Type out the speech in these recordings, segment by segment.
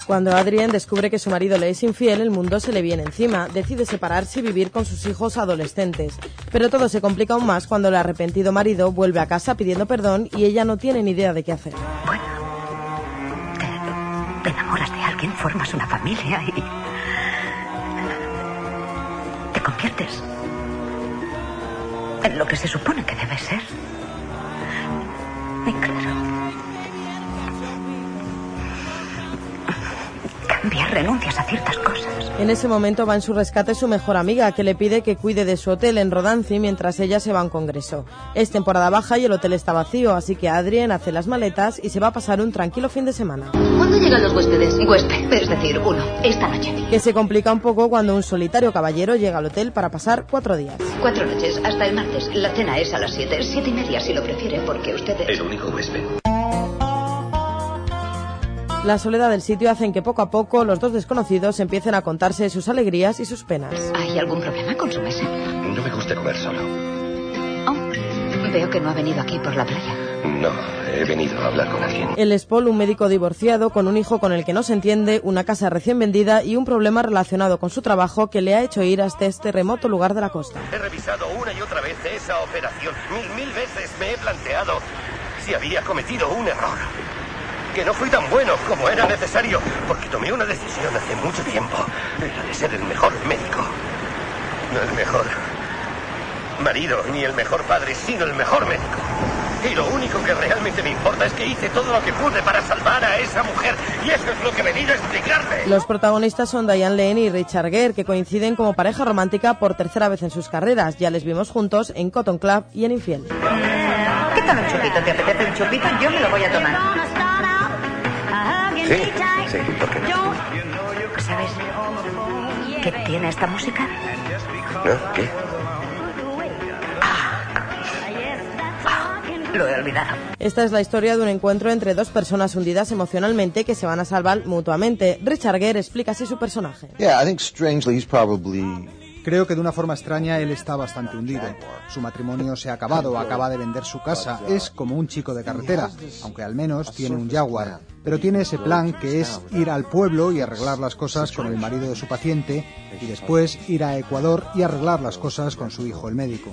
Cuando Adrien descubre que su marido le es infiel, el mundo se le viene encima. Decide separarse y vivir con sus hijos adolescentes. Pero todo se complica aún más cuando el arrepentido marido vuelve a casa pidiendo perdón y ella no tiene ni idea de qué hacer. Bueno, te enamoras de alguien, formas una familia y te conviertes en lo que se supone que debe ser. Y claro, renuncias a ciertas cosas. En ese momento va en su rescate su mejor amiga, que le pide que cuide de su hotel en Rodancy mientras ella se va a un congreso. Es temporada baja y el hotel está vacío, así que Adrien hace las maletas y se va a pasar un tranquilo fin de semana. ¿Cuándo llegan los huéspedes? Huésped, es decir, uno, esta noche. Que se complica un poco cuando un solitario caballero llega al hotel para pasar 4 días. 4 noches, hasta el martes. La cena es a las 7, 7:30 si lo prefiere, porque usted es... El único huésped. La soledad del sitio hace que poco a poco los dos desconocidos empiecen a contarse sus alegrías y sus penas. ¿Hay algún problema con su mesa? No me gusta comer solo. Oh, veo que no ha venido aquí por la playa. No, he venido a hablar con alguien. Él es Paul, un médico divorciado con un hijo con el que no se entiende, una casa recién vendida y un problema relacionado con su trabajo que le ha hecho ir hasta este remoto lugar de la costa. He revisado una y otra vez esa operación. Mil veces me he planteado si había cometido un error. Que no fui tan bueno como era necesario, porque tomé una decisión hace mucho tiempo. Era de ser el mejor médico. No el mejor marido, ni el mejor padre, sino el mejor médico. Y lo único que realmente me importa es que hice todo lo que pude para salvar a esa mujer. Y eso es lo que he venido a explicarte. Los protagonistas son Diane Lane y Richard Gere, que coinciden como pareja romántica por tercera vez en sus carreras. Ya les vimos juntos en Cotton Club y en Infiel. ¿Qué tal un chupito? ¿Te apetece un chupito? Yo me lo voy a tomar. Sí, ¿por qué no? ¿Sabes qué tiene esta música? ¿No? ¿Qué? Lo he olvidado. Esta es la historia de un encuentro entre dos personas hundidas emocionalmente que se van a salvar mutuamente. Richard Gere explica así su personaje. Creo que de una forma extraña él está bastante hundido. Su matrimonio se ha acabado, acaba de vender su casa. Es como un chico de carretera, aunque al menos tiene un Jaguar. Pero tiene ese plan que es ir al pueblo y arreglar las cosas con el marido de su paciente y después ir a Ecuador y arreglar las cosas con su hijo, el médico.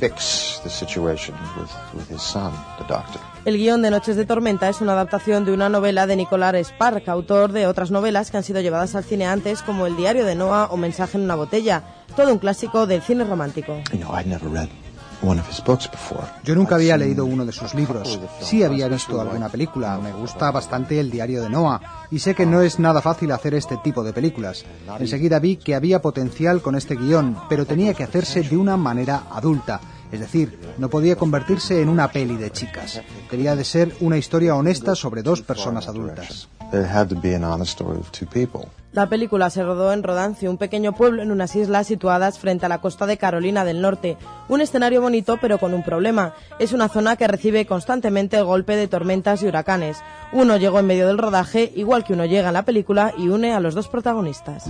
El guión de Noches de Tormenta es una adaptación de una novela de Nicholas Sparks, autor de otras novelas que han sido llevadas al cine antes, como El diario de Noah o Mensaje en una botella, todo un clásico del cine romántico. Yo nunca había leído uno de sus libros. Sí había visto alguna película. Me gusta bastante El diario de Noah y sé que no es nada fácil hacer este tipo de películas. Enseguida vi que había potencial con este guión, pero tenía que hacerse de una manera adulta. Es decir, no podía convertirse en una peli de chicas. Debía de ser una historia honesta sobre dos personas adultas. La película se rodó en Rodancy, un pequeño pueblo en unas islas situadas frente a la costa de Carolina del Norte. Un escenario bonito pero con un problema. Es una zona que recibe constantemente el golpe de tormentas y huracanes. Uno llegó en medio del rodaje, igual que uno llega en la película y une a los dos protagonistas.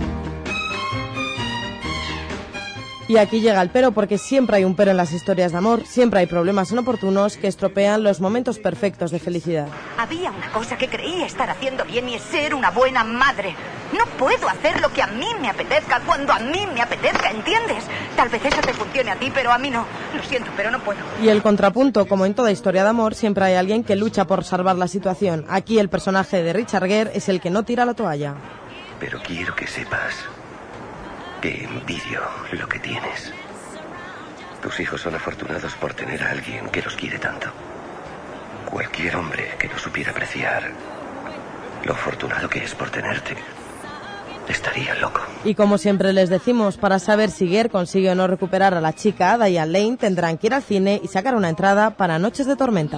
Y aquí llega el pero, porque siempre hay un pero en las historias de amor, siempre hay problemas inoportunos que estropean los momentos perfectos de felicidad. Había una cosa que creí estar haciendo bien y es ser una buena madre. No puedo hacer lo que a mí me apetezca cuando a mí me apetezca, ¿entiendes? Tal vez eso te funcione a ti, pero a mí no. Lo siento, pero no puedo. Y el contrapunto, como en toda historia de amor, siempre hay alguien que lucha por salvar la situación. Aquí el personaje de Richard Gere es el que no tira la toalla. Pero quiero que sepas que envidio lo que tienes. Tus hijos son afortunados por tener a alguien que los quiere tanto. Cualquier hombre que no supiera apreciar lo afortunado que es por tenerte estaría loco. Y como siempre les decimos, para saber si Gere consigue o no recuperar a la chica, Diane Lane, tendrán que ir al cine y sacar una entrada para Noches de Tormenta.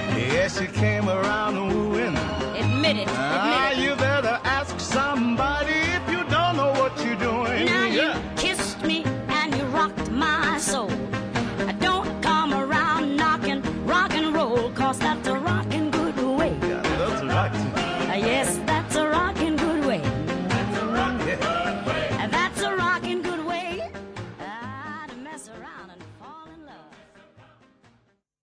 Admit it. You better ask somebody